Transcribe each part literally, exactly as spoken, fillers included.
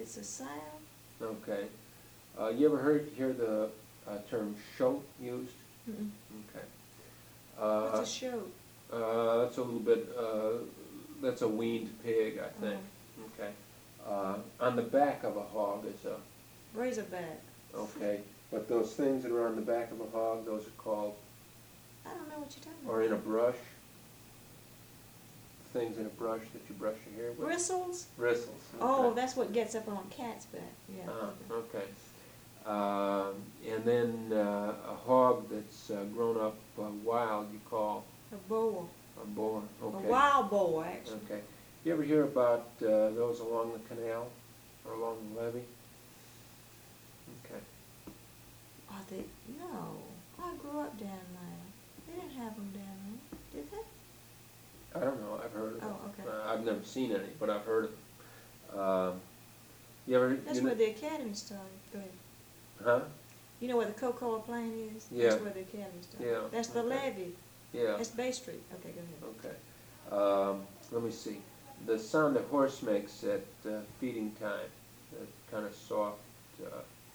it's a sound. Okay. Uh, you ever heard hear the uh, term shoat used? Mm-mm. Okay. Uh, What's a shoat? uh, that's a little bit. Uh, that's a weaned pig, I think. Oh. Okay. Uh, on the back of a hog is a. Razorback. Okay. But those things that are on the back of a hog, those are called. I don't know what you're talking about. Or in a brush. Things in a brush that you brush your hair with. Bristles? Bristles. Okay. Oh, that's what gets up on a cat's back. Yeah. Ah, okay. Um, and then uh, a hog that's uh, grown up uh, wild, you call A boar. a boar. Okay. A wild boar, actually. Okay. You ever hear about uh, those along the canal or along the levee? Okay. Oh, they, no. I grew up down there. They didn't have them down there, did they? I don't know. I've heard of them. Oh, okay. Uh, I've never seen any, but I've heard of them. Um, you ever? That's you where know, the academy started. Go ahead. Huh? You know where the Coca-Cola plant is? Yeah. That's where the academy started. Yeah, That's the okay. levee. Yeah. That's Bay Street. Okay, go ahead. Okay. Um, let me see. The sound a horse makes at uh, feeding time, that kind of soft. Uh,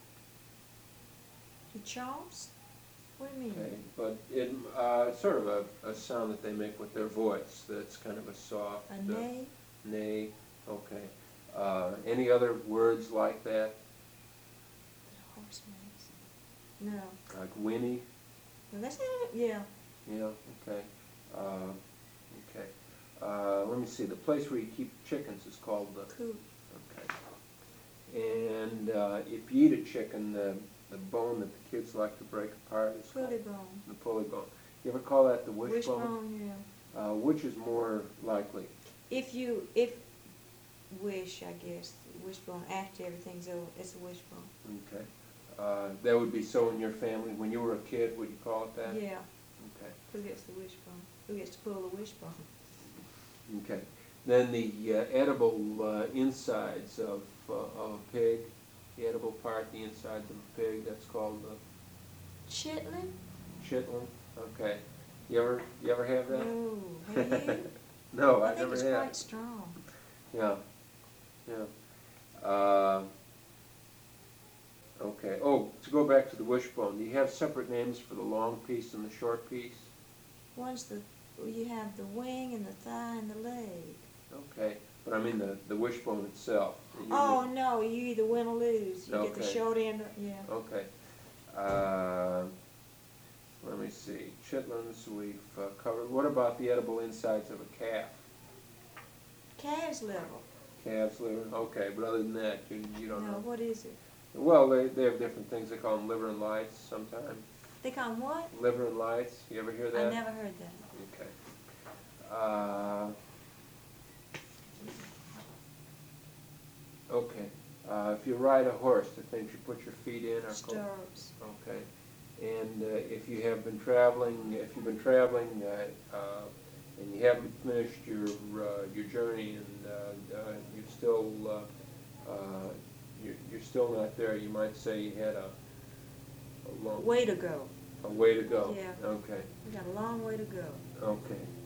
He chomps? What do you mean? okay, but it uh, it's sort of a, a sound that they make with their voice. That's kind of a soft. A uh, neigh? Neigh. Okay. Uh, any other words like that? The horse makes. No. Like whinny? No, that's it. Yeah. Yeah. Okay. Uh, okay. Uh, let me see. The place where you keep chickens is called the. Coop. Okay. And uh, if you eat a chicken, the the bone that the kids like to break apart is Pulley called bone. the pulley bone. You ever call that the wishbone? Wishbone, yeah. Uh, which is more likely? If you, if wish, I guess, wishbone, after everything's over, it's a wishbone. Okay. Uh, that would be so in your family. When you were a kid, would you call it that? Yeah. Okay. Who gets the wishbone? Who gets to pull the wishbone? Okay. Then the uh, edible uh, insides of, uh, of a pig, the edible part, the insides of a pig, that's called the Chitlin? chitlin. Okay. You ever you ever have that? No. Have you? No, I I think never it's have. quite strong. Yeah. Yeah. Uh, okay. Oh, to go back to the wishbone, do you have separate names for the long piece and the short piece? One's the, you have the wing and the thigh and the leg. Okay. But I mean the, the wishbone itself. You Oh, no, you either win or lose. You get the Okay. short end, or- yeah. Okay. Uh, let me see. Chitlins we've uh, covered. What about the edible insides of a calf? Calf's liver. Calf's liver? Okay, but other than that, you, you don't No, know. what is it? Well, they, they have different things. They call them liver and lights sometimes. They call them what? Liver and lights. You ever hear that? I never heard that. Okay. Uh, okay. Uh, if you ride a horse, the things you put your feet in are called. Stirrups. Okay. And uh, if you have been traveling, if you've been traveling uh, uh, and you haven't finished your uh, your journey and uh, uh, you're still uh, uh, you're, you're still not there, you might say you had a, a long Way to go. a way to go. Yeah. Okay. We got a long way to go. Okay.